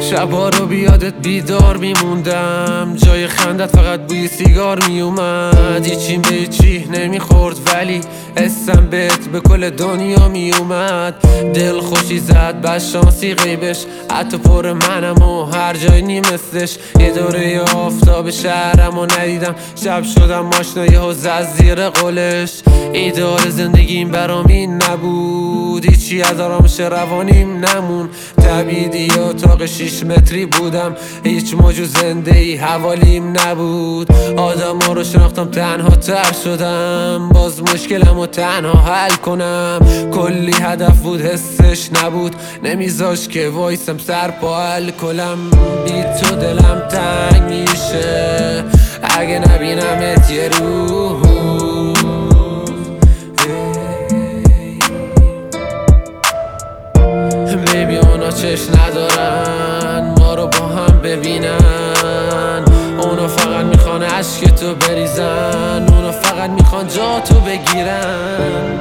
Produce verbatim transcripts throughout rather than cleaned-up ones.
شبا رو بیادت بیدار میموندم، جای خندت فقط بوی سیگار میومد. هیچیم به چی نمیخورد ولی اسم بهت به کل دنیا میومد. دل خوشی زد بس شانسی غیبش، حتی پر منم و هر جای نیمستش. یه دوره آفتاب شهرم و ندیدم، شب شدم آشنایی ها زد زیر قولش. ایدار زندگیم برام این نبود، هیچی از آرامش روانیم نمون. تبیدی اتاق شیش متری بودم، هیچ موجود زنده ای حوالیم نبود. آدم ها رو شناختم تنها تر شدم، باز مشکلم رو تنها حل کنم. کلی هدف بود حسش نبود، نمیذاش که وایسم سر پا حل کنم. بی تو دلم تنگ میشه اگه نبینمت یه روز. بیبی اونا چشم ندارن ما رو با هم ببینن، اونا فقط میخوان عشق تو بریزن، اونا فقط میخوان جا تو بگیرن.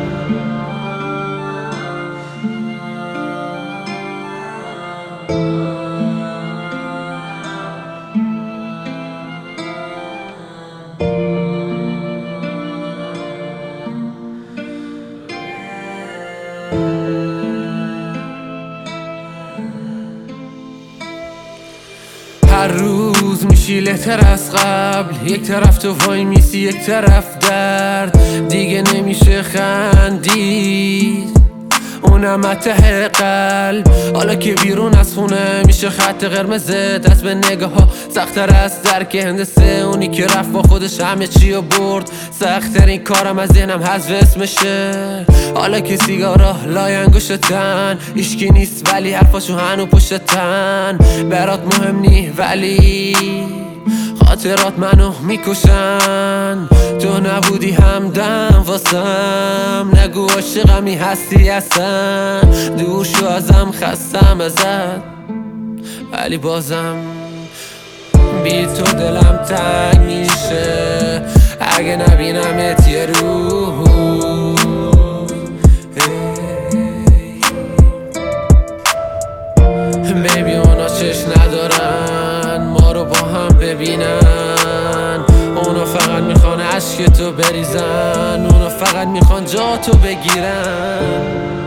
هر روز میشی لهتر از قبل، یک طرف تو وای میسی یک طرف درد. دیگه نمیشه خندید اونم ته قلب. حالا که بیرون از خونه میشه خط قرمز، دست به نگاه ها سختر از درک هندسه. اونی که رفت با خودش همه چی رو برد، سخت‌ترین کارم از ذهنم حذف اسمشه. حالا که سیگارا لای انگشتن، هیچکی نیست ولی حرفاشو هنو پشتن. برات مهم نی ولی خاطرات منو میکشن. تو نبودی همدم واسم، نگو عاشقمی هستی اصلا. دور شو ازم خستم ازت ولی بازم بی تو دلم تنگ میشه اگه نبینمت یه روز. بیبی اونا چشم ندارن ما رو با هم ببینن، اونا فقط میخوان عشق تو بریزن، اونا فقط میخوان جا تو بگیرن.